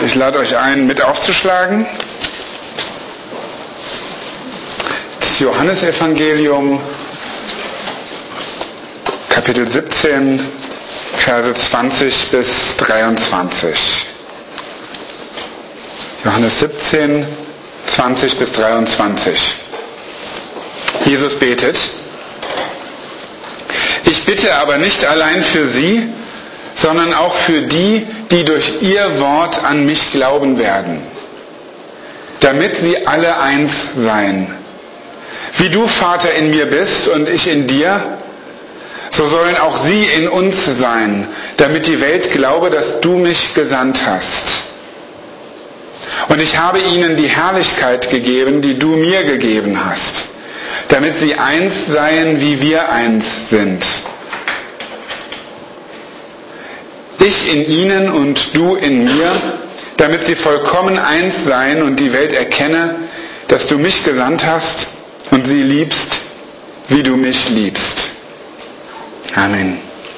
Ich lade euch ein, mit aufzuschlagen. Das Johannesevangelium, Kapitel 17, Verse 20 bis 23. Johannes 17, 20 bis 23. Jesus betet: Ich bitte aber nicht allein für sie, sondern auch für die, die durch ihr Wort an mich glauben werden, damit sie alle eins seien. Wie du, Vater, in mir bist und ich in dir, so sollen auch sie in uns sein, damit die Welt glaube, dass du mich gesandt hast. Und ich habe ihnen die Herrlichkeit gegeben, die du mir gegeben hast, damit sie eins seien, wie wir eins sind. Ich in ihnen und du in mir, damit sie vollkommen eins seien und die Welt erkenne, dass du mich gesandt hast und sie liebst, wie du mich liebst. Amen.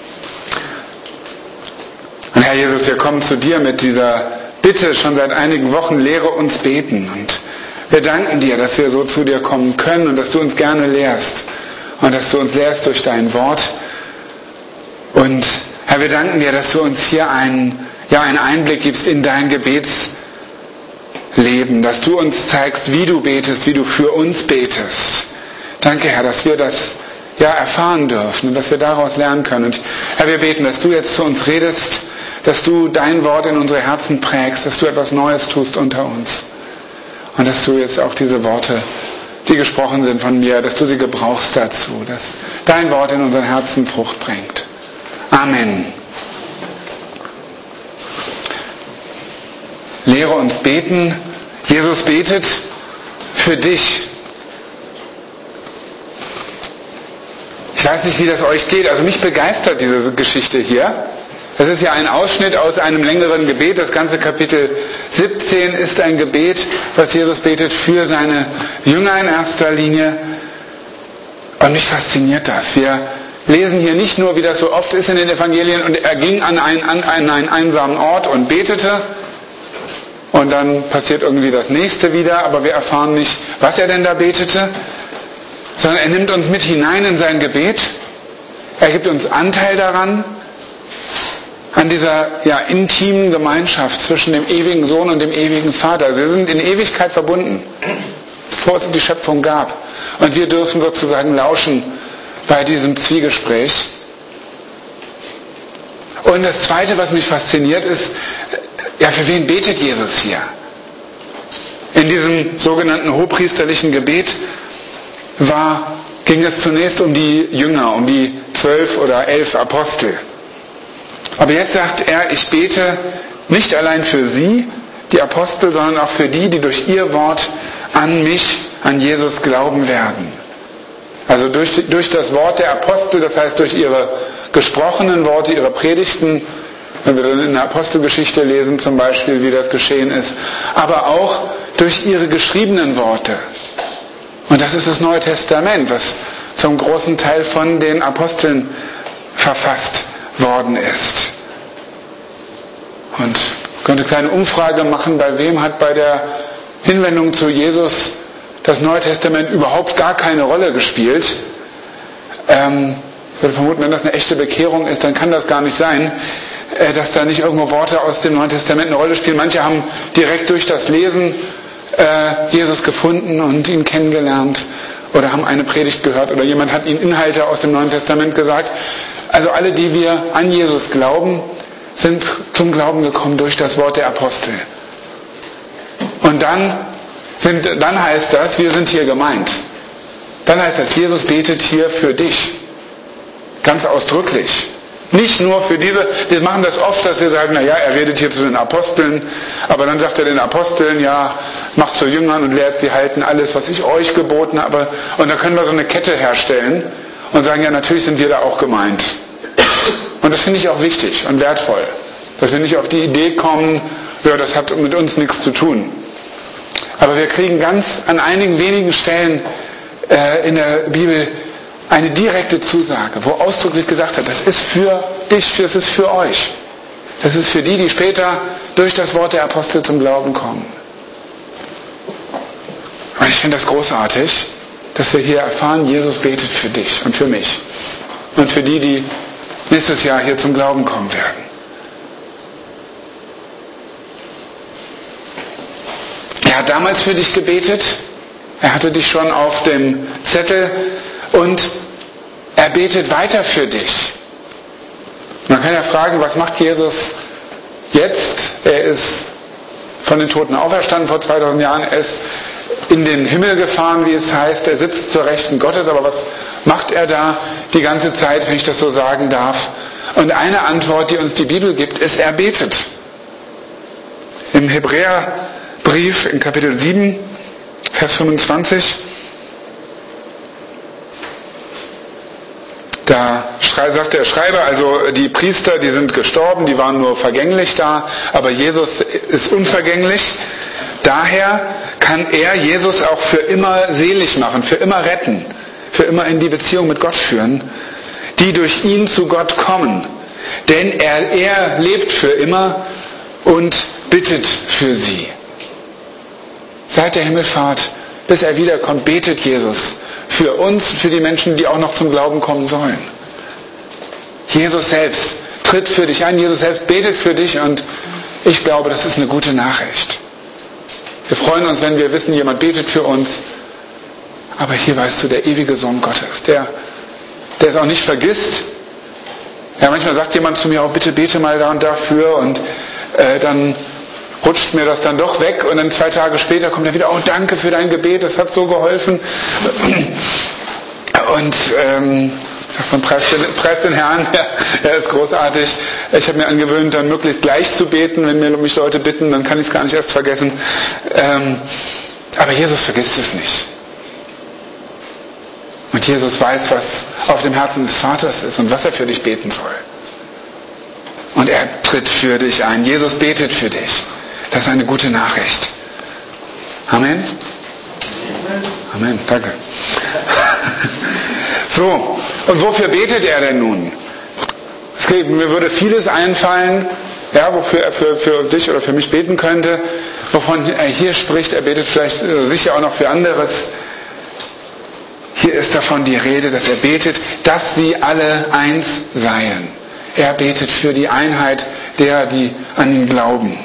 Und Herr Jesus, wir kommen zu dir mit dieser Bitte schon seit einigen Wochen: lehre uns beten. Und wir danken dir, dass wir so zu dir kommen können und dass du uns gerne lehrst und dass du uns lehrst durch dein Wort. Und Herr, wir danken dir, dass du uns hier einen Einblick gibst in dein Gebetsleben, dass du uns zeigst, wie du betest, wie du für uns betest. Danke, Herr, dass wir das erfahren dürfen und dass wir daraus lernen können. Und Herr, wir beten, dass du jetzt zu uns redest, dass du dein Wort in unsere Herzen prägst, dass du etwas Neues tust unter uns. Und dass du jetzt auch diese Worte, die gesprochen sind von mir, dass du sie gebrauchst dazu, dass dein Wort in unseren Herzen Frucht bringt. Amen. Lehre uns beten. Jesus betet für dich. Ich weiß nicht, wie das euch geht. Also mich begeistert diese Geschichte hier. Das ist ja ein Ausschnitt aus einem längeren Gebet. Das ganze Kapitel 17 ist ein Gebet, was Jesus betet für seine Jünger in erster Linie. Und mich fasziniert das. Wir lesen hier nicht nur, wie das so oft ist in den Evangelien, und er ging an einen einsamen Ort und betete und dann passiert irgendwie das nächste wieder, aber wir erfahren nicht, was er denn da betete, sondern er nimmt uns mit hinein in sein Gebet. Er gibt uns Anteil daran, an dieser intimen Gemeinschaft zwischen dem ewigen Sohn und dem ewigen Vater. Wir sind in Ewigkeit verbunden, bevor es die Schöpfung gab. Und wir dürfen sozusagen lauschen bei diesem Zwiegespräch. Und das Zweite, was mich fasziniert, ist, für wen betet Jesus hier? In diesem sogenannten hochpriesterlichen Gebet ging es zunächst um die Jünger, um die 12 oder 11 Apostel. Aber jetzt sagt er, ich bete nicht allein für sie, die Apostel, sondern auch für die, die durch ihr Wort an mich, an Jesus glauben werden. Also durch das Wort der Apostel, das heißt durch ihre gesprochenen Worte, ihre Predigten, wenn wir dann in der Apostelgeschichte lesen zum Beispiel, wie das geschehen ist, aber auch durch ihre geschriebenen Worte. Und das ist das Neue Testament, was zum großen Teil von den Aposteln verfasst worden ist. Und ich könnte eine kleine Umfrage machen, bei wem hat bei der Hinwendung zu Jesus das Neue Testament überhaupt gar keine Rolle gespielt. Ich würde vermuten, wenn das eine echte Bekehrung ist, dann kann das gar nicht sein, dass da nicht irgendwo Worte aus dem Neuen Testament eine Rolle spielen. Manche haben direkt durch das Lesen Jesus gefunden und ihn kennengelernt oder haben eine Predigt gehört oder jemand hat ihnen Inhalte aus dem Neuen Testament gesagt. Also alle, die wir an Jesus glauben, sind zum Glauben gekommen durch das Wort der Apostel. Und dann heißt das, wir sind hier gemeint. Dann heißt das, Jesus betet hier für dich. Ganz ausdrücklich. Nicht nur für diese, wir machen das oft, dass wir sagen, er redet hier zu den Aposteln, aber dann sagt er den Aposteln, macht zu Jüngern und lehrt sie halten alles, was ich euch geboten habe. Und dann können wir so eine Kette herstellen und sagen, natürlich sind wir da auch gemeint. Und das finde ich auch wichtig und wertvoll, dass wir nicht auf die Idee kommen, das hat mit uns nichts zu tun. Aber wir kriegen an einigen wenigen Stellen in der Bibel eine direkte Zusage, wo ausdrücklich gesagt wird, das ist für dich, das ist für euch. Das ist für die, die später durch das Wort der Apostel zum Glauben kommen. Und ich finde das großartig, dass wir hier erfahren, Jesus betet für dich und für mich. Und für die, die nächstes Jahr hier zum Glauben kommen werden. Er hat damals für dich gebetet. Er hatte dich schon auf dem Zettel. Und er betet weiter für dich. Man kann ja fragen, was macht Jesus jetzt? Er ist von den Toten auferstanden vor 2000 Jahren. Er ist in den Himmel gefahren, wie es heißt. Er sitzt zur Rechten Gottes. Aber was macht er da die ganze Zeit, wenn ich das so sagen darf? Und eine Antwort, die uns die Bibel gibt, ist, er betet. Im Hebräerbrief in Kapitel 7, Vers 25, da sagt der Schreiber, also die Priester, die sind gestorben, die waren nur vergänglich da, aber Jesus ist unvergänglich. Daher kann er Jesus auch für immer selig machen, für immer retten, für immer in die Beziehung mit Gott führen, die durch ihn zu Gott kommen. Denn er lebt für immer und bittet für sie. Seit der Himmelfahrt, bis er wiederkommt, betet Jesus für uns, für die Menschen, die auch noch zum Glauben kommen sollen. Jesus selbst tritt für dich ein, Jesus selbst betet für dich und ich glaube, das ist eine gute Nachricht. Wir freuen uns, wenn wir wissen, jemand betet für uns. Aber hier weißt du, der ewige Sohn Gottes, der es auch nicht vergisst. Ja, manchmal sagt jemand zu mir auch, bitte bete mal da und dafür und dann rutscht mir das dann doch weg und dann 2 Tage später kommt er wieder, oh danke für dein Gebet, das hat so geholfen. Und sagt man, preist den Herrn, er ist großartig. Ich habe mir angewöhnt, dann möglichst gleich zu beten, wenn mich Leute bitten, dann kann ich es gar nicht erst vergessen. Aber Jesus vergisst es nicht. Und Jesus weiß, was auf dem Herzen des Vaters ist und was er für dich beten soll. Und er tritt für dich ein. Jesus betet für dich. Das ist eine gute Nachricht. Amen? Amen, danke. So, und wofür betet er denn nun? Mir würde vieles einfallen, ja, wofür er für dich oder für mich beten könnte, wovon er hier spricht. Er betet vielleicht sicher auch noch für anderes. Hier ist davon die Rede, dass er betet, dass sie alle eins seien. Er betet für die Einheit derer, die an ihn glauben.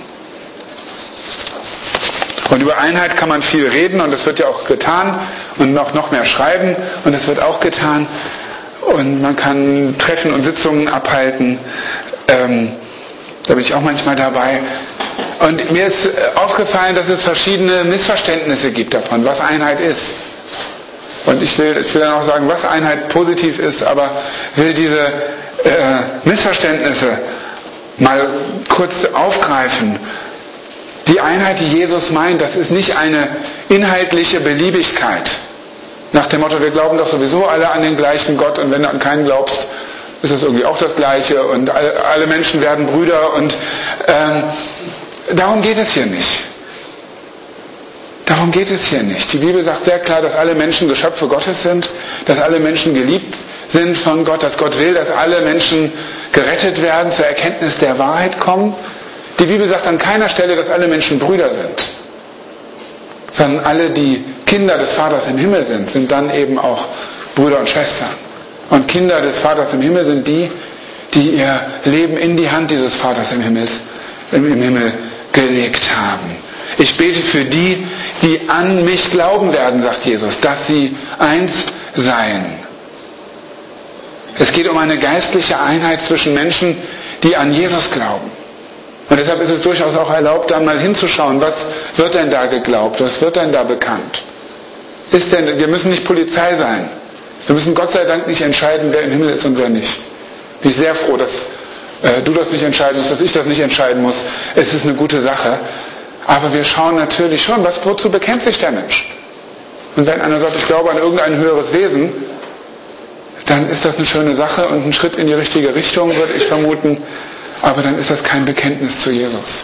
Und über Einheit kann man viel reden und das wird ja auch getan und noch mehr schreiben und das wird auch getan. Und man kann Treffen und Sitzungen abhalten. Da bin ich auch manchmal dabei. Und mir ist aufgefallen, dass es verschiedene Missverständnisse gibt davon, was Einheit ist. Und ich will dann auch sagen, was Einheit positiv ist, aber will diese Missverständnisse mal kurz aufgreifen. Die Einheit, die Jesus meint, das ist nicht eine inhaltliche Beliebigkeit. Nach dem Motto, wir glauben doch sowieso alle an den gleichen Gott und wenn du an keinen glaubst, ist das irgendwie auch das Gleiche und alle Menschen werden Brüder und darum geht es hier nicht. Darum geht es hier nicht. Die Bibel sagt sehr klar, dass alle Menschen Geschöpfe Gottes sind, dass alle Menschen geliebt sind von Gott, dass Gott will, dass alle Menschen gerettet werden, zur Erkenntnis der Wahrheit kommen. Die Bibel sagt an keiner Stelle, dass alle Menschen Brüder sind, sondern alle, die Kinder des Vaters im Himmel sind dann eben auch Brüder und Schwestern. Und Kinder des Vaters im Himmel sind die ihr Leben in die Hand dieses Vaters im Himmel gelegt haben. Ich bete für die an mich glauben werden, sagt Jesus, dass sie eins seien. Es geht um eine geistliche Einheit zwischen Menschen, die an Jesus glauben. Und deshalb ist es durchaus auch erlaubt, da mal hinzuschauen, was wird denn da geglaubt, was wird denn da bekannt. Wir müssen nicht Polizei sein. Wir müssen Gott sei Dank nicht entscheiden, wer im Himmel ist und wer nicht. Bin ich sehr froh, dass du das nicht entscheiden musst, dass ich das nicht entscheiden muss. Es ist eine gute Sache. Aber wir schauen natürlich schon, wozu bekennt sich der Mensch? Und wenn einer sagt, ich glaube an irgendein höheres Wesen, dann ist das eine schöne Sache und ein Schritt in die richtige Richtung, würde ich vermuten. Aber dann ist das kein Bekenntnis zu Jesus.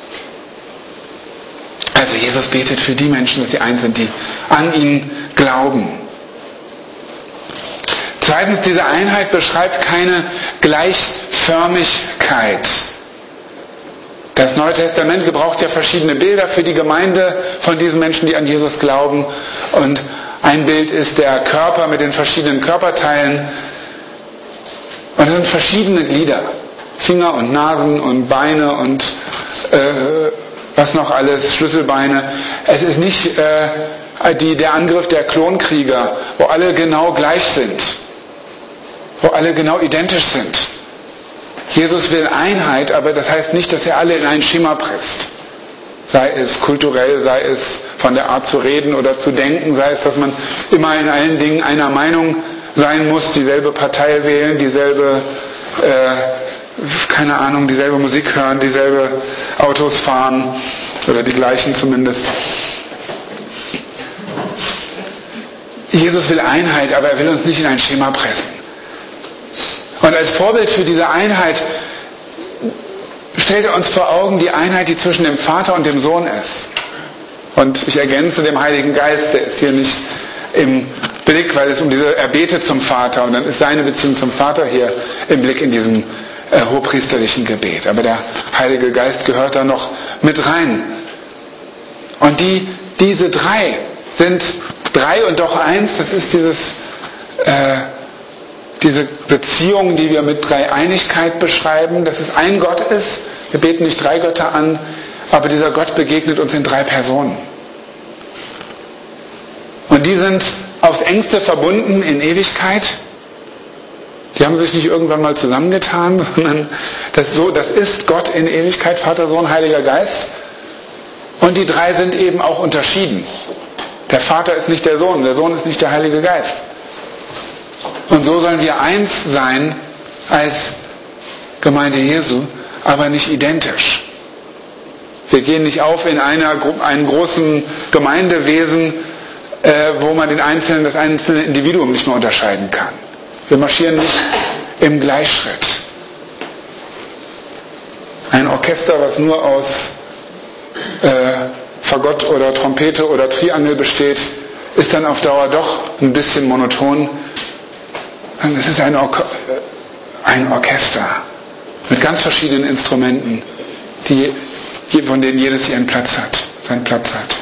Also Jesus betet für die Menschen, dass sie eins sind, die an ihn glauben. Zweitens, diese Einheit beschreibt keine Gleichförmigkeit. Das Neue Testament gebraucht ja verschiedene Bilder für die Gemeinde von diesen Menschen, die an Jesus glauben. Und ein Bild ist der Körper mit den verschiedenen Körperteilen. Und es sind verschiedene Glieder. Finger und Nasen und Beine und was noch alles, Schlüsselbeine. Es ist nicht der Angriff der Klonkrieger, wo alle genau gleich sind, wo alle genau identisch sind. Jesus will Einheit, aber das heißt nicht, dass er alle in ein Schema presst. Sei es kulturell, sei es von der Art zu reden oder zu denken, sei es, dass man immer in allen Dingen einer Meinung sein muss, dieselbe Partei wählen, dieselbe, dieselbe Musik hören, dieselbe Autos fahren oder die gleichen zumindest. Jesus will Einheit, aber er will uns nicht in ein Schema pressen. Und als Vorbild für diese Einheit stellt er uns vor Augen die Einheit, die zwischen dem Vater und dem Sohn ist. Und ich ergänze dem Heiligen Geist, der ist hier nicht im Blick, weil er betet zum Vater und dann ist seine Beziehung zum Vater hier im Blick in diesem hohepriesterlichen Gebet. Aber der Heilige Geist gehört da noch mit rein. Und diese drei sind drei und doch eins, das ist diese Beziehung, die wir mit Dreieinigkeit beschreiben, dass es ein Gott ist. Wir beten nicht drei Götter an, aber dieser Gott begegnet uns in drei Personen. Und die sind aufs Engste verbunden in Ewigkeit. Die haben sich nicht irgendwann mal zusammengetan, sondern das ist Gott in Ewigkeit, Vater, Sohn, Heiliger Geist. Und die drei sind eben auch unterschieden. Der Vater ist nicht der Sohn ist nicht der Heilige Geist. Und so sollen wir eins sein als Gemeinde Jesu, aber nicht identisch. Wir gehen nicht auf in einem großen Gemeindewesen, wo man das einzelne Individuum nicht mehr unterscheiden kann. Wir marschieren nicht im Gleichschritt. Ein Orchester, was nur aus Fagott oder Trompete oder Triangel besteht, ist dann auf Dauer doch ein bisschen monoton. Es ist ein Orchester mit ganz verschiedenen Instrumenten, von denen jedes seinen Platz hat.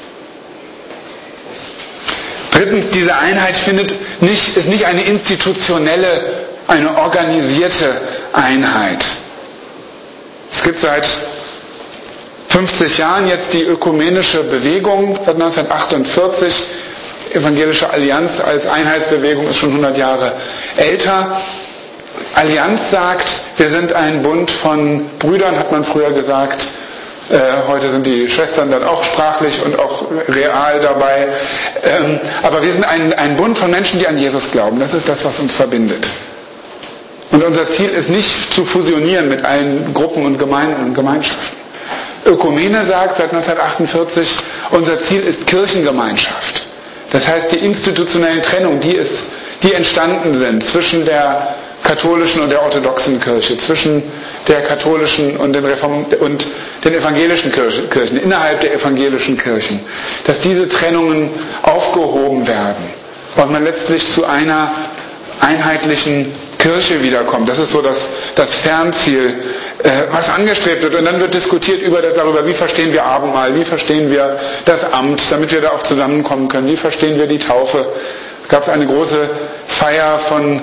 Drittens, diese Einheit ist nicht eine institutionelle, eine organisierte Einheit. Es gibt seit 50 Jahren jetzt die ökumenische Bewegung, seit 1948. Evangelische Allianz als Einheitsbewegung ist schon 100 Jahre älter. Allianz sagt, wir sind ein Bund von Brüdern, hat man früher gesagt. Heute sind die Schwestern dann auch sprachlich und auch real dabei. Aber wir sind ein Bund von Menschen, die an Jesus glauben. Das ist das, was uns verbindet. Und unser Ziel ist nicht zu fusionieren mit allen Gruppen und Gemeinden und Gemeinschaften. Ökumene sagt seit 1948, unser Ziel ist Kirchengemeinschaft. Das heißt, die institutionellen Trennungen, die entstanden sind zwischen der katholischen und der orthodoxen Kirche, zwischen der katholischen und den evangelischen Kirchen, innerhalb der evangelischen Kirchen, dass diese Trennungen aufgehoben werden und man letztlich zu einer einheitlichen Kirche wiederkommt. Das ist so das Fernziel, was angestrebt wird. Und dann wird diskutiert darüber, wie verstehen wir Abendmahl, wie verstehen wir das Amt, damit wir da auch zusammenkommen können, wie verstehen wir die Taufe. Da gab es eine große Feier von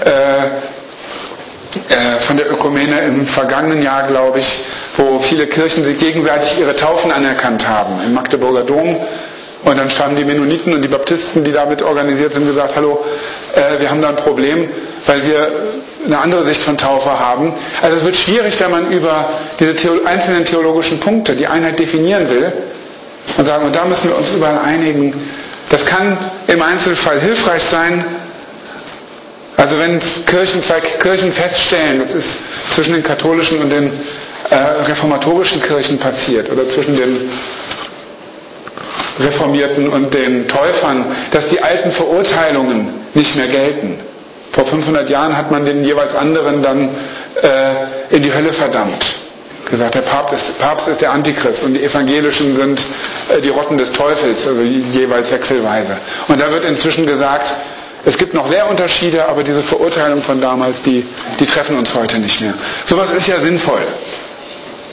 der Ökumene im vergangenen Jahr, glaube ich, wo viele Kirchen sich gegenseitig ihre Taufen anerkannt haben, im Magdeburger Dom. Und dann standen die Mennoniten und die Baptisten, die damit organisiert sind, gesagt, hallo, wir haben da ein Problem, weil wir eine andere Sicht von Taufe haben. Also es wird schwierig, wenn man über diese einzelnen theologischen Punkte die Einheit definieren will und sagen, und da müssen wir uns überall einigen. Das kann im Einzelfall hilfreich sein. Also wenn zwei Kirchen feststellen, das ist zwischen den katholischen und den reformatorischen Kirchen passiert oder zwischen den Reformierten und den Täufern, dass die alten Verurteilungen nicht mehr gelten. Vor 500 Jahren hat man den jeweils anderen dann in die Hölle verdammt. Gesagt, der Papst ist der Antichrist und die Evangelischen sind die Rotten des Teufels, also jeweils wechselweise. Und da wird inzwischen gesagt, es gibt noch Lehrunterschiede, aber diese Verurteilung von damals, die treffen uns heute nicht mehr. Sowas ist ja sinnvoll.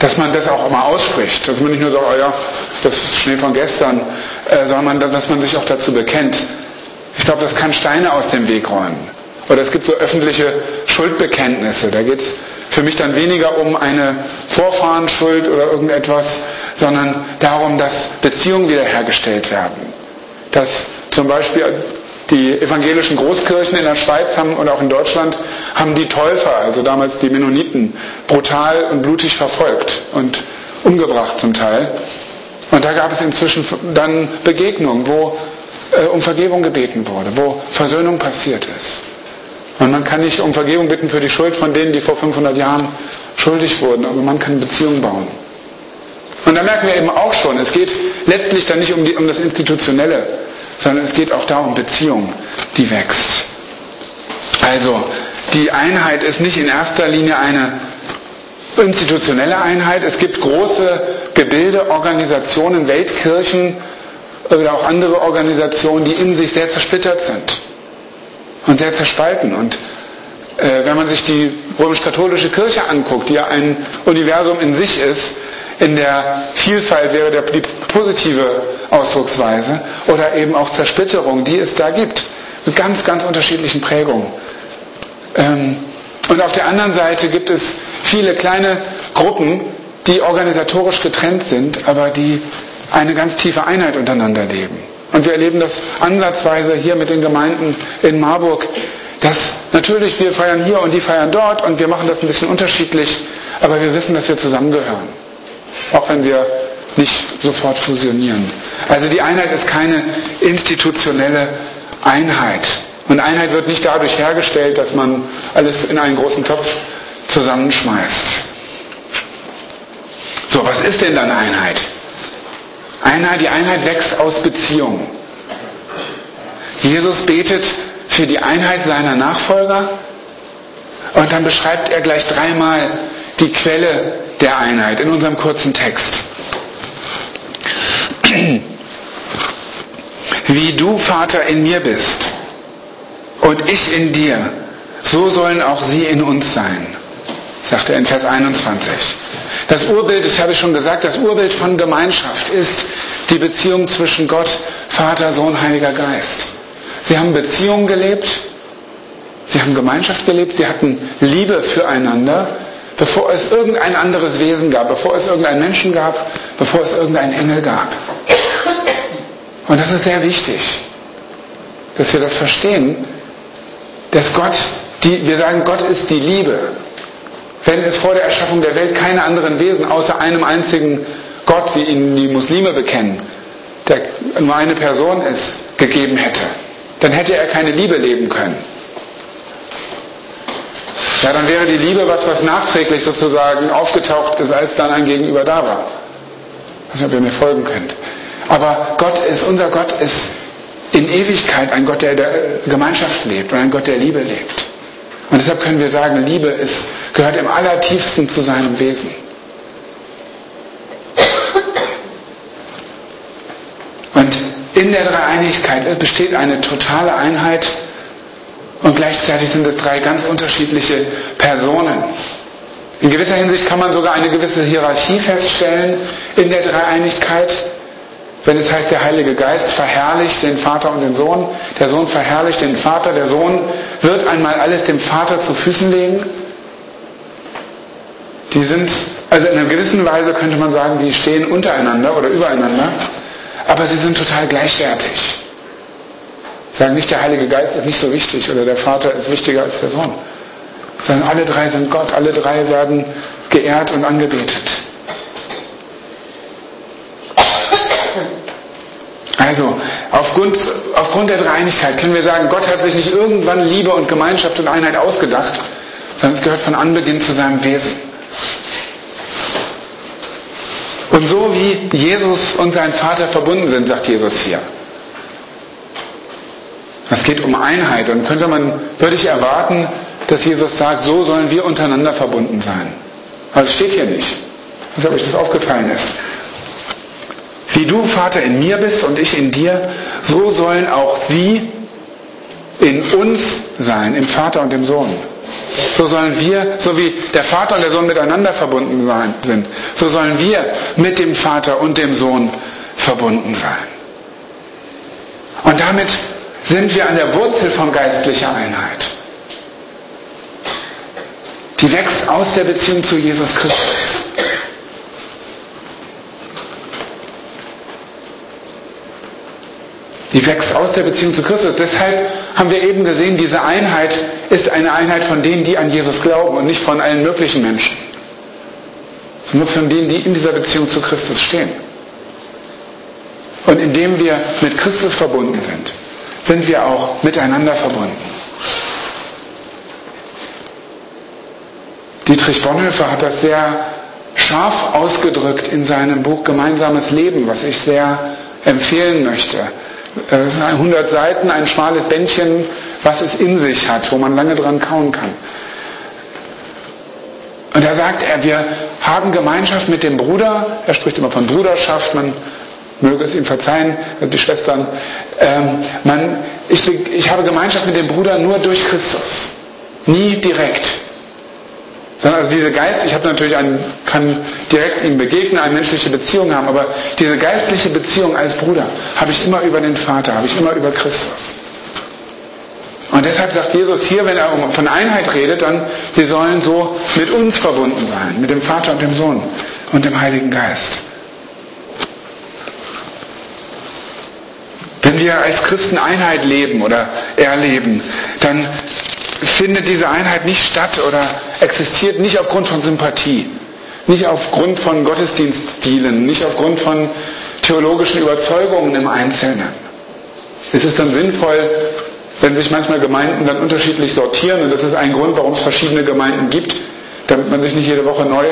dass man das auch mal ausspricht, dass man nicht nur sagt, oh ja, das ist Schnee von gestern, sondern dass man sich auch dazu bekennt. Ich glaube, das kann Steine aus dem Weg räumen. Oder es gibt so öffentliche Schuldbekenntnisse. Da geht es für mich dann weniger um eine Vorfahrenschuld oder irgendetwas, sondern darum, dass Beziehungen wiederhergestellt werden. Dass zum Beispiel die evangelischen Großkirchen in der Schweiz haben und auch in Deutschland haben die Täufer, also damals die Mennoniten, brutal und blutig verfolgt und umgebracht zum Teil. Und da gab es inzwischen dann Begegnungen, wo um Vergebung gebeten wurde, wo Versöhnung passiert ist. Und man kann nicht um Vergebung bitten für die Schuld von denen, die vor 500 Jahren schuldig wurden, aber man kann Beziehungen bauen. Und da merken wir eben auch schon, es geht letztlich dann nicht um das Institutionelle, sondern es geht auch darum, Beziehung, die wächst. Also, die Einheit ist nicht in erster Linie eine institutionelle Einheit. Es gibt große Gebilde, Organisationen, Weltkirchen oder auch andere Organisationen, die in sich sehr zersplittert sind und sehr zerspalten. Und wenn man sich die römisch-katholische Kirche anguckt, die ja ein Universum in sich ist, in der Vielfalt wäre die positive Ausdrucksweise, oder eben auch Zersplitterung, die es da gibt, mit ganz, ganz unterschiedlichen Prägungen. Und auf der anderen Seite gibt es viele kleine Gruppen, die organisatorisch getrennt sind, aber die eine ganz tiefe Einheit untereinander leben. Und wir erleben das ansatzweise hier mit den Gemeinden in Marburg, dass natürlich wir feiern hier und die feiern dort und wir machen das ein bisschen unterschiedlich, aber wir wissen, dass wir zusammengehören. Auch wenn wir nicht sofort fusionieren. Also die Einheit ist keine institutionelle Einheit. Und Einheit wird nicht dadurch hergestellt, dass man alles in einen großen Topf zusammenschmeißt. So, was ist denn dann Einheit? Die Einheit wächst aus Beziehungen. Jesus betet für die Einheit seiner Nachfolger und dann beschreibt er gleich dreimal die Quelle der Einheit in unserem kurzen Text. Wie du, Vater, in mir bist und ich in dir, so sollen auch sie in uns sein, sagt er in Vers 21. Das Urbild, das habe ich schon gesagt, das Urbild von Gemeinschaft ist die Beziehung zwischen Gott, Vater, Sohn, Heiliger Geist. Sie haben Beziehung gelebt, sie haben Gemeinschaft gelebt, sie hatten Liebe füreinander, bevor es irgendein anderes Wesen gab, bevor es irgendeinen Menschen gab, bevor es irgendeinen Engel gab. Und das ist sehr wichtig, dass wir das verstehen, dass Gott, wir sagen, Gott ist die Liebe. Wenn es vor der Erschaffung der Welt keine anderen Wesen außer einem einzigen Gott, wie ihn die Muslime bekennen, der nur eine Person ist, gegeben hätte, dann hätte er keine Liebe leben können. Ja, dann wäre die Liebe was nachträglich sozusagen aufgetaucht ist, als dann ein Gegenüber da war. Ich weiß nicht, ob ihr mir folgen könnt. Aber unser Gott ist in Ewigkeit ein Gott, der in der Gemeinschaft lebt und ein Gott, der Liebe lebt. Und deshalb können wir sagen, Liebe gehört im Allertiefsten zu seinem Wesen. Und in der Dreieinigkeit besteht eine totale Einheit und gleichzeitig sind es drei ganz unterschiedliche Personen. In gewisser Hinsicht kann man sogar eine gewisse Hierarchie feststellen in der Dreieinigkeit. Wenn es heißt, der Heilige Geist verherrlicht den Vater und den Sohn, der Sohn verherrlicht den Vater, der Sohn wird einmal alles dem Vater zu Füßen legen. Die sind, also in einer gewissen Weise könnte man sagen, die stehen untereinander oder übereinander, aber sie sind total gleichwertig. Sagen nicht, der Heilige Geist ist nicht so wichtig oder der Vater ist wichtiger als der Sohn. Sondern alle drei sind Gott, alle drei werden geehrt und angebetet. Also, aufgrund der Dreieinigkeit können wir sagen, Gott hat sich nicht irgendwann Liebe und Gemeinschaft und Einheit ausgedacht, sondern es gehört von Anbeginn zu seinem Wesen. Und so wie Jesus und sein Vater verbunden sind, sagt Jesus hier. Es geht um Einheit. Dann würde ich erwarten, dass Jesus sagt, so sollen wir untereinander verbunden sein. Aber es steht hier nicht. Ich weiß nicht, ob euch das aufgefallen ist. Wie du, Vater, in mir bist und ich in dir, so sollen auch sie in uns sein, im Vater und im Sohn. so sollen wir, so wie der Vater und der Sohn miteinander verbunden sind, so sollen wir mit dem Vater und dem Sohn verbunden sein. Und damit sind wir an der Wurzel von geistlicher Einheit. Die wächst aus der Beziehung zu Jesus Christus. Die wächst aus der Beziehung zu Christus. Deshalb haben wir eben gesehen, diese Einheit ist eine Einheit von denen, die an Jesus glauben und nicht von allen möglichen Menschen. Nur von denen, die in dieser Beziehung zu Christus stehen. Und indem wir mit Christus verbunden sind, sind wir auch miteinander verbunden. Dietrich Bonhoeffer hat das sehr scharf ausgedrückt in seinem Buch Gemeinsames Leben, was ich sehr empfehlen möchte. 100 Seiten, ein schmales Bändchen, was es in sich hat, wo man lange dran kauen kann. Und da sagt er, wir haben Gemeinschaft mit dem Bruder, er spricht immer von Bruderschaft, man möge es ihm verzeihen, die Schwestern, ich habe Gemeinschaft mit dem Bruder nur durch Christus, nie direkt. Sondern also diese ich habe natürlich kann direkt ihm begegnen, eine menschliche Beziehung haben, aber diese geistliche Beziehung als Bruder habe ich immer über den Vater, habe ich immer über Christus. Und deshalb sagt Jesus hier, wenn er von Einheit redet, dann, wir sollen so mit uns verbunden sein, mit dem Vater und dem Sohn und dem Heiligen Geist. Wenn wir als Christen Einheit leben oder erleben, dann findet diese Einheit nicht statt oder existiert nicht aufgrund von Sympathie, nicht aufgrund von Gottesdienststilen, nicht aufgrund von theologischen Überzeugungen im Einzelnen. Es ist dann sinnvoll, wenn sich manchmal Gemeinden dann unterschiedlich sortieren, und das ist ein Grund, warum es verschiedene Gemeinden gibt, damit man sich nicht jede Woche neu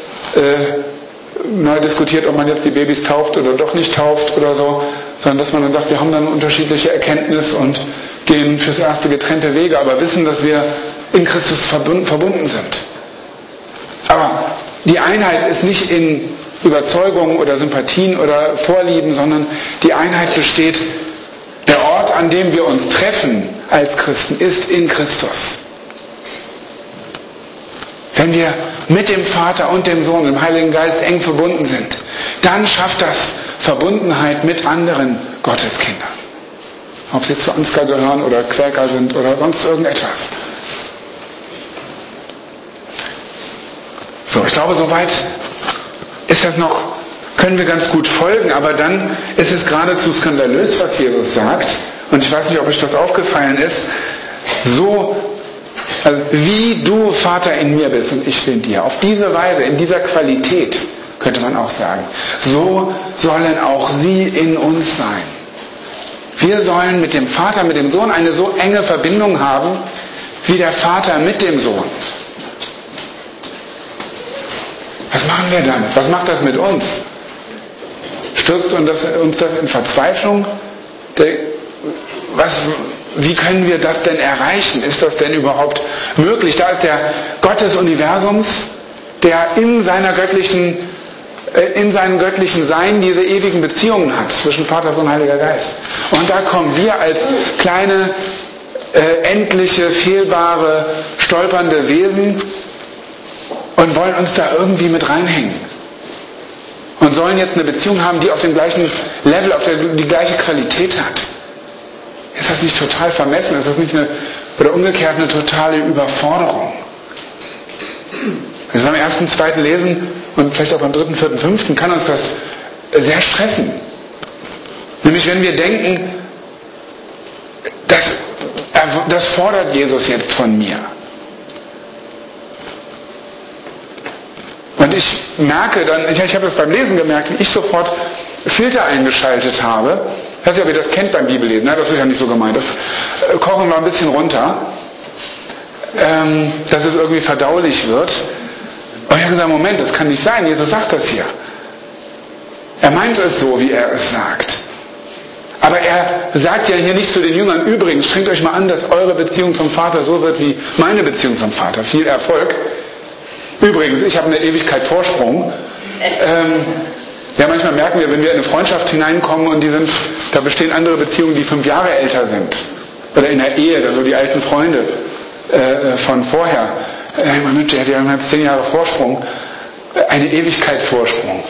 diskutiert, ob man jetzt die Babys tauft oder doch nicht tauft oder so, sondern dass man dann sagt, wir haben dann unterschiedliche Erkenntnis und gehen fürs erste getrennte Wege, aber wissen, dass wir in Christus verbunden sind. Aber die Einheit ist nicht in Überzeugungen oder Sympathien oder Vorlieben, sondern die Einheit besteht, der Ort, an dem wir uns treffen als Christen, ist in Christus. Wenn wir mit dem Vater und dem Sohn, dem Heiligen Geist eng verbunden sind, dann schafft das Verbundenheit mit anderen Gotteskindern. Ob sie zu Ansgar gehören oder Quäker sind oder sonst irgendetwas. So, ich glaube, soweit ist das noch, können wir ganz gut folgen, aber dann ist es geradezu skandalös, was Jesus sagt. Und ich weiß nicht, ob euch das aufgefallen ist. So, also wie du, Vater, in mir bist und ich in dir. Auf diese Weise, in dieser Qualität, könnte man auch sagen. So sollen auch sie in uns sein. Wir sollen mit dem Vater, mit dem Sohn eine so enge Verbindung haben, wie der Vater mit dem Sohn. Was machen wir dann? Was macht das mit uns? Stürzt uns das in Verzweiflung? Wie können wir das denn erreichen? Ist das denn überhaupt möglich? Da ist der Gott des Universums, der in seinem göttlichen Sein diese ewigen Beziehungen hat zwischen Vater, Sohn und Heiliger Geist. Und da kommen wir als kleine, endliche, fehlbare, stolpernde Wesen und wollen uns da irgendwie mit reinhängen. Und sollen jetzt eine Beziehung haben, die auf dem gleichen Level, die gleiche Qualität hat. Ist das nicht total vermessen? Ist das nicht oder umgekehrt eine totale Überforderung? Also beim ersten, zweiten Lesen und vielleicht auch beim dritten, vierten, fünften kann uns das sehr stressen. Nämlich wenn wir denken, das fordert Jesus jetzt von mir. Und ich merke dann, ich habe das beim Lesen gemerkt, wie ich sofort Filter eingeschaltet habe. Ich weiß nicht, ob ihr das kennt beim Bibellesen, das ist ja nicht so gemeint. Das kochen wir ein bisschen runter, dass es irgendwie verdaulich wird. Und ich habe gesagt, Moment, das kann nicht sein, Jesus sagt das hier. Er meint es so, wie er es sagt. Aber er sagt ja hier nicht zu den Jüngern, übrigens, strengt euch mal an, dass eure Beziehung zum Vater so wird wie meine Beziehung zum Vater. Viel Erfolg. Übrigens, ich habe eine Ewigkeit Vorsprung. Ja, manchmal merken wir, wenn wir in eine Freundschaft hineinkommen und da bestehen andere Beziehungen, die 5 Jahre älter sind. Oder in der Ehe, also die alten Freunde. von vorher. Mensch, der hat ja 10 Jahre Vorsprung, eine Ewigkeit Vorsprung.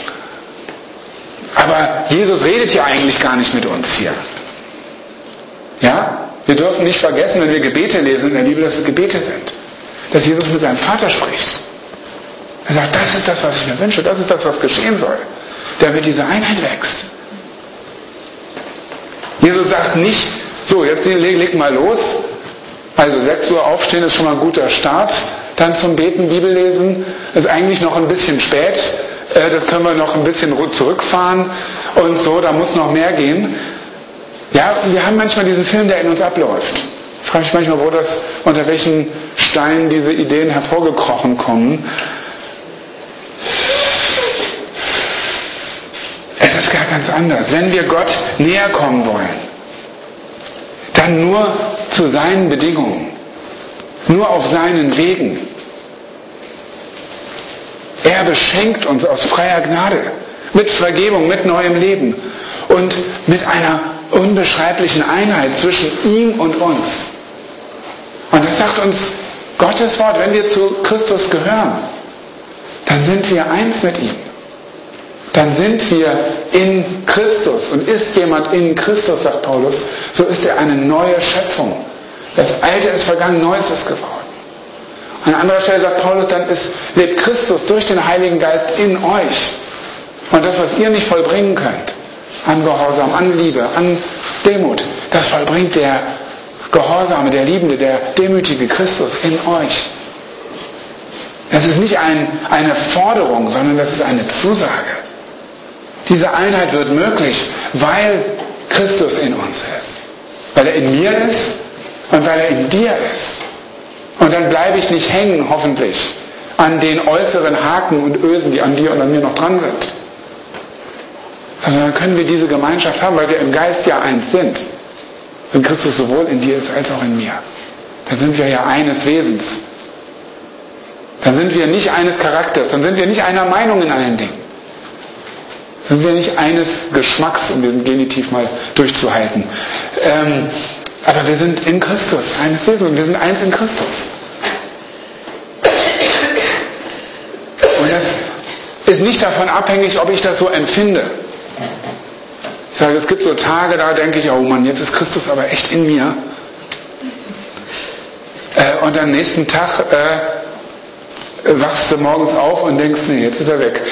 Aber Jesus redet ja eigentlich gar nicht mit uns hier. Ja? Wir dürfen nicht vergessen, wenn wir Gebete lesen in der Bibel, dass es Gebete sind. Dass Jesus mit seinem Vater spricht. Er sagt, das ist das, was ich mir wünsche, das ist das, was geschehen soll, damit diese Einheit wächst. Jesus sagt nicht, so, jetzt leg mal los. Also 6 Uhr aufstehen ist schon mal ein guter Start. Dann zum Beten, Bibel lesen, ist eigentlich noch ein bisschen spät. Das können wir noch ein bisschen zurückfahren und so, da muss noch mehr gehen. Ja, wir haben manchmal diesen Film, der in uns abläuft. Ich frage mich manchmal, unter welchen Steinen diese Ideen hervorgekrochen kommen. Es ist gar ganz anders. Wenn wir Gott näher kommen wollen, dann nur zu seinen Bedingungen, nur auf seinen Wegen. Er beschenkt uns aus freier Gnade, mit Vergebung, mit neuem Leben und mit einer unbeschreiblichen Einheit zwischen ihm und uns. Und das sagt uns Gottes Wort, wenn wir zu Christus gehören, dann sind wir eins mit ihm. Dann sind wir in Christus. Und ist jemand in Christus, sagt Paulus, so ist er eine neue Schöpfung. Das Alte ist vergangen, Neues ist geworden. An anderer Stelle sagt Paulus, dann lebt Christus durch den Heiligen Geist in euch. Und das, was ihr nicht vollbringen könnt, an Gehorsam, an Liebe, an Demut, das vollbringt der Gehorsame, der Liebende, der demütige Christus in euch. Das ist nicht eine Forderung, sondern das ist eine Zusage. Diese Einheit wird möglich, weil Christus in uns ist. Weil er in mir ist und weil er in dir ist. Und dann bleibe ich nicht hängen, hoffentlich, an den äußeren Haken und Ösen, die an dir und an mir noch dran sind. Sondern dann können wir diese Gemeinschaft haben, weil wir im Geist ja eins sind. Wenn Christus sowohl in dir ist als auch in mir. Dann sind wir ja eines Wesens. Dann sind wir nicht eines Charakters. Dann sind wir nicht einer Meinung in allen Dingen. Dann sind wir nicht eines Geschmacks, um den Genitiv mal durchzuhalten. Aber wir sind in Christus, eines Wesens, wir sind eins in Christus. Und das ist nicht davon abhängig, ob ich das so empfinde. Ich sage, es gibt so Tage, da denke ich, oh Mann, jetzt ist Christus aber echt in mir. Und am nächsten Tag wachst du morgens auf und denkst, nee, jetzt ist er weg.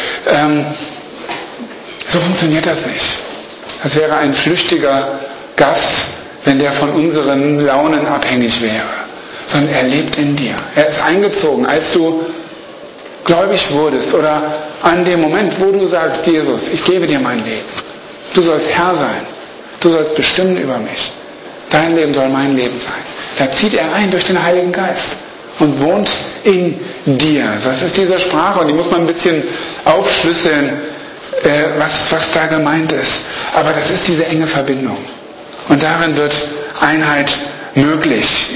So funktioniert das nicht. Das wäre ein flüchtiger Gast, wenn der von unseren Launen abhängig wäre. Sondern er lebt in dir. Er ist eingezogen, als du gläubig wurdest oder an dem Moment, wo du sagst, Jesus, ich gebe dir mein Leben. Du sollst Herr sein. Du sollst bestimmen über mich. Dein Leben soll mein Leben sein. Da zieht er ein durch den Heiligen Geist und wohnt in dir. Das ist diese Sprache und die muss man ein bisschen aufschlüsseln, was da gemeint ist. Aber das ist diese enge Verbindung. Und darin wird Einheit möglich.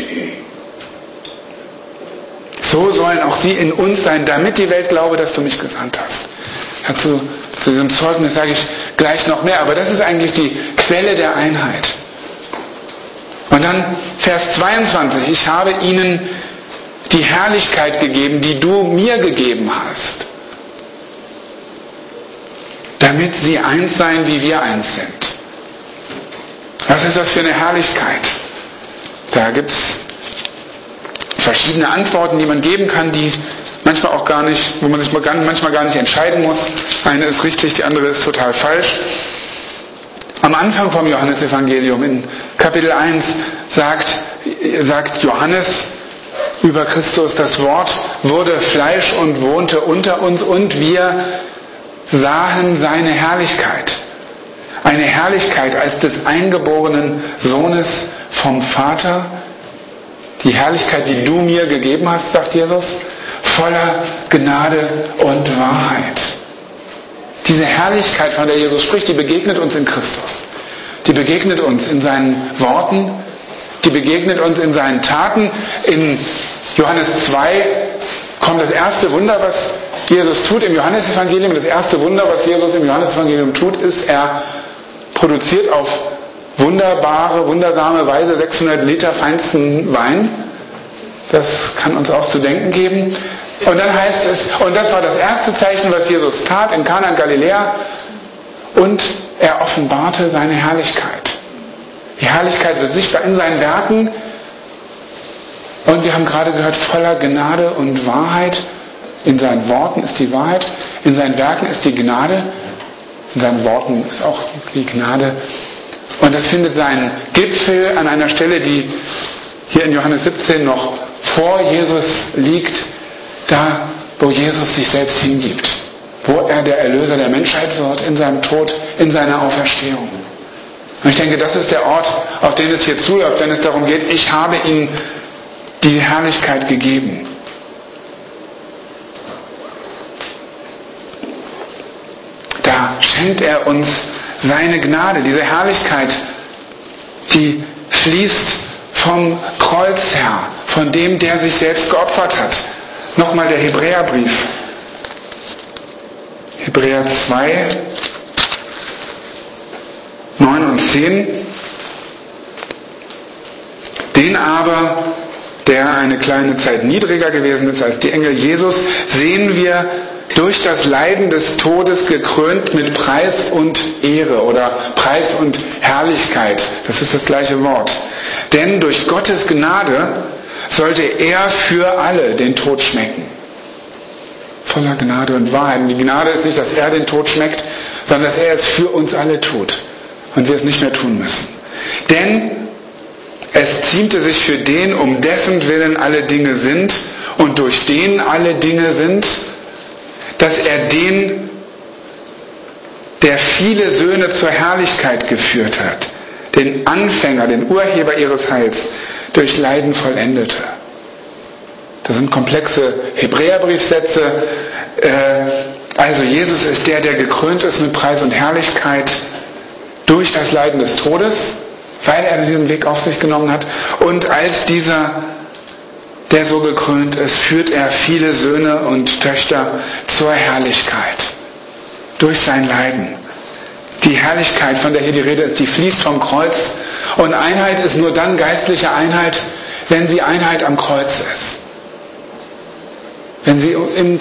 So sollen auch sie in uns sein, damit die Welt glaube, dass du mich gesandt hast. Dazu, zu diesem Zeugnis sage ich gleich noch mehr, aber das ist eigentlich die Quelle der Einheit. Und dann Vers 22, ich habe ihnen die Herrlichkeit gegeben, die du mir gegeben hast, damit sie eins seien, wie wir eins sind. Was ist das für eine Herrlichkeit? Da gibt es verschiedene Antworten, die man geben kann, die manchmal auch gar nicht, wo man sich manchmal gar nicht entscheiden muss. Eine ist richtig, die andere ist total falsch. Am Anfang vom Johannesevangelium in Kapitel 1 sagt Johannes über Christus, das Wort wurde Fleisch und wohnte unter uns und wir sahen seine Herrlichkeit. Eine Herrlichkeit als des eingeborenen Sohnes vom Vater. Die Herrlichkeit, die du mir gegeben hast, sagt Jesus, voller Gnade und Wahrheit. Diese Herrlichkeit, von der Jesus spricht, die begegnet uns in Christus. Die begegnet uns in seinen Worten, die begegnet uns in seinen Taten. In Johannes 2 kommt das erste Wunder, was Jesus tut im Johannesevangelium. Das erste Wunder, was Jesus im Johannesevangelium tut, ist, er produziert auf wundersame Weise 600 Liter feinsten Wein. Das kann uns auch zu denken geben. Und dann heißt es, und das war das erste Zeichen, was Jesus tat in Kana in Galiläa, und er offenbarte seine Herrlichkeit. Die Herrlichkeit wird sichtbar in seinen Werken, und wir haben gerade gehört, voller Gnade und Wahrheit. In seinen Worten ist die Wahrheit, in seinen Werken ist die Gnade, in seinen Worten ist auch die Gnade. Und das findet seinen Gipfel an einer Stelle, die hier in Johannes 17 noch vor Jesus liegt, da, wo Jesus sich selbst hingibt, wo er der Erlöser der Menschheit wird, in seinem Tod, in seiner Auferstehung. Und ich denke, das ist der Ort, auf den es hier zuläuft, wenn es darum geht, ich habe ihnen die Herrlichkeit gegeben. Da schenkt er uns seine Gnade, diese Herrlichkeit, die fließt vom Kreuz her, von dem, der sich selbst geopfert hat. Nochmal der Hebräerbrief. Hebräer 2, 9 und 10. Den aber, der eine kleine Zeit niedriger gewesen ist als die Engel, Jesus, sehen wir durch das Leiden des Todes gekrönt mit Preis und Ehre oder Preis und Herrlichkeit. Das ist das gleiche Wort. Denn durch Gottes Gnade sollte er für alle den Tod schmecken. Voller Gnade und Wahrheit. Und die Gnade ist nicht, dass er den Tod schmeckt, sondern dass er es für uns alle tut und wir es nicht mehr tun müssen. Denn es ziemte sich für den, um dessen Willen alle Dinge sind und durch den alle Dinge sind, dass er den, der viele Söhne zur Herrlichkeit geführt hat, den Anfänger, den Urheber ihres Heils, durch Leiden vollendete. Das sind komplexe Hebräerbriefsätze. Also Jesus ist der gekrönt ist mit Preis und Herrlichkeit durch das Leiden des Todes, weil er diesen Weg auf sich genommen hat. Und als dieser, der so gekrönt ist, führt er viele Söhne und Töchter zur Herrlichkeit durch sein Leiden. Die Herrlichkeit, von der hier die Rede ist, die fließt vom Kreuz. Und Einheit ist nur dann geistliche Einheit, wenn sie Einheit am Kreuz ist. Wenn sie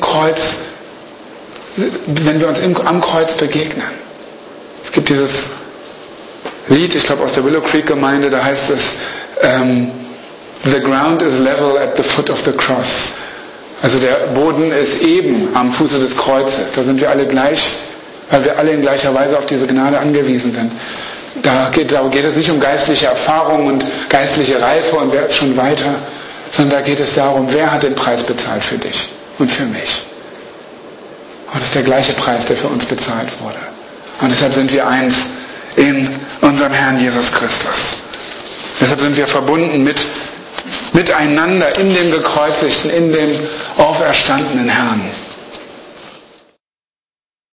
wenn wir uns am Kreuz begegnen. Es gibt dieses Lied, ich glaube aus der Willow Creek Gemeinde, da heißt es, The ground is level at the foot of the cross. Also der Boden ist eben am Fuße des Kreuzes. Da sind wir alle gleich, weil wir alle in gleicher Weise auf diese Gnade angewiesen sind. Da geht es nicht um geistliche Erfahrung und geistliche Reife und wer ist schon weiter, sondern da geht es darum, wer hat den Preis bezahlt für dich und für mich. Und das ist der gleiche Preis, der für uns bezahlt wurde. Und deshalb sind wir eins in unserem Herrn Jesus Christus. Deshalb sind wir verbunden miteinander in dem gekreuzigten, in dem auferstandenen Herrn.